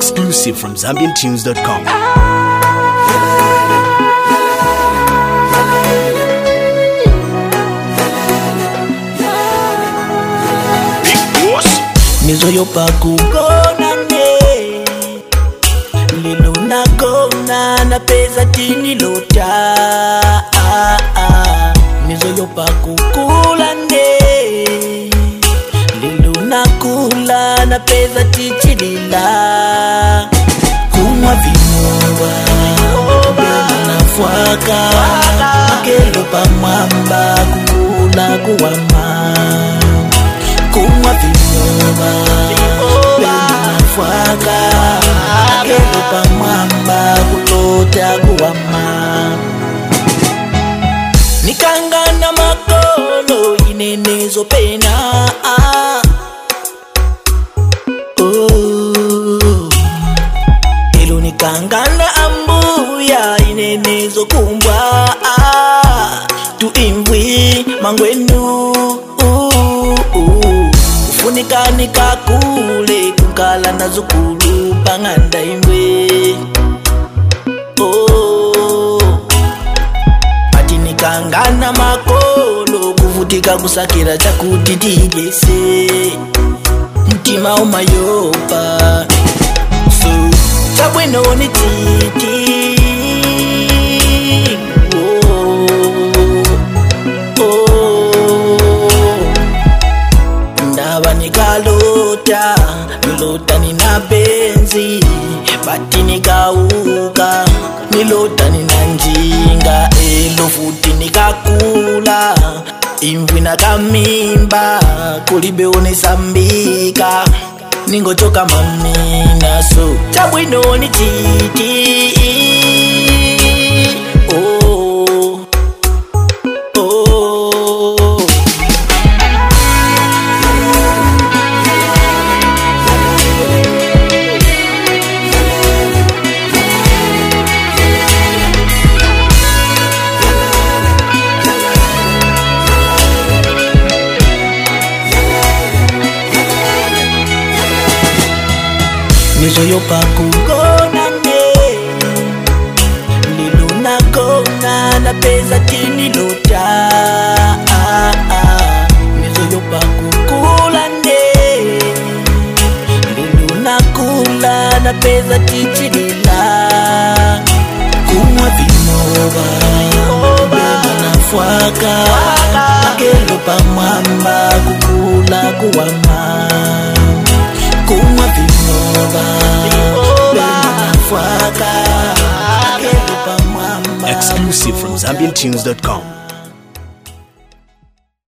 Exclusive from ZambianTunes.com. Nizoyopa kugona ne lilo nagona na pesa tini lota Nizoyopa kukula ne lilo nakula na pesa tichilila Kumwa vimoba bena nafuaka Kelo pa mwamba kukula kuwama Kumwa vimoba bena nafuaka Kelo pa mwamba kulota kuwama Nikangana makolo inenezo pena Elo nikangana ambuya inenezo kumbwa Tuimbwi mangwenu Ufunika nikakule kukala na zukulu panganda imwe Ati nikangana makolo kuvutika kusakira chakuti tigese Mtima umayopa So chabweno ni titi Ndaba nikalota Nilota nina benzi Bati nikauka Nilota nina njinga Elo futi nikakula Imvwi na kamimba Kulibe unisambika Ningochoka mamina So chabwino ni titi Nizoyopa kugona ne lilo nagona na pesa tini lota Nizoyopa kukula ne lilo nakula na pesa tichilila Kumwa vimoba bena nafuaka Kelo pa mwamba kukula kuwama Kumwa vimoba bena nafuaka Kelo pa mwamba Exclusive from ZambianTunes.com.